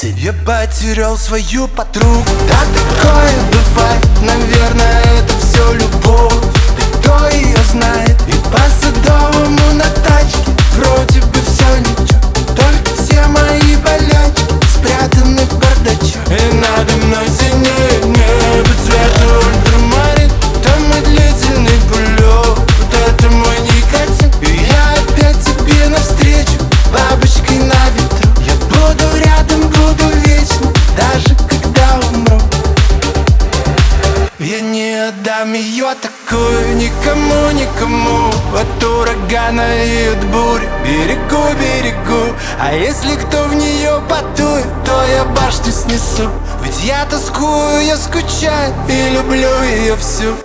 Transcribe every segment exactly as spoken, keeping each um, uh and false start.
пути я потерял свою подругу. Да такое бывает, наверное, это все любовь. Да кто ее знает? И по Садовому на тачке вроде бы все ничего, только все мои болячки спрятаны в бардачок. И надо мной синее небо цвета ультрамарин. Там мой длительный пулёк, вот это мой никотин. И я опять тебе навстречу, бабочкой на ветру. Я буду рядом, буду вечно, даже когда умру. Я не отдам ее такую никому, никому. От урагана и от бури берегу, берегу. А если кто в нее подует, то я башню снесу. Ведь я тоскую, я скучаю и люблю ее всю.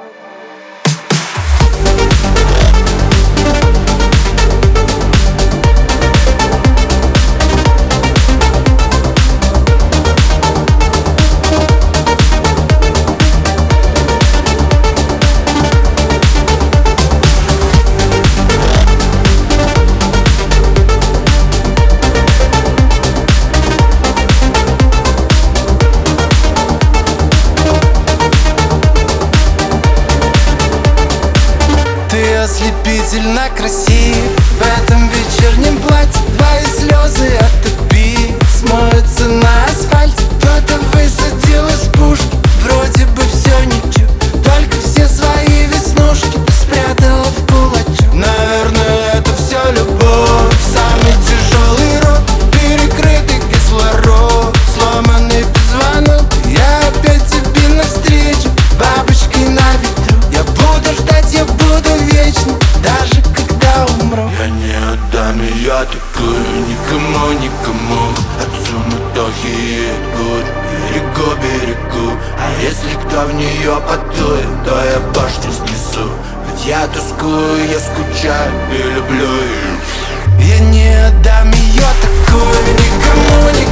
Ослепительно красив в этом вечернем платье. Твои слезы отопи, смоются на асфальте. Кто-то высадил из пушки, вроде бы все ничего, только все свои веснушки ты спрятала в кулачок. Наверное, это все любовь, самый тяжелый род, перекрытый кислород, сломанный позвонок. Я опять тебе навстречу, бабочкой на ветру. Я буду ждать, я буду вечно, даже когда умру. Я не отдам ее такую никому, никому. От суматохи и от бурь берегу, берегу. А если кто в нее подует, то я башню снесу. Ведь я тоскую, я скучаю и люблю ее. Я не отдам ее такую никому, никому.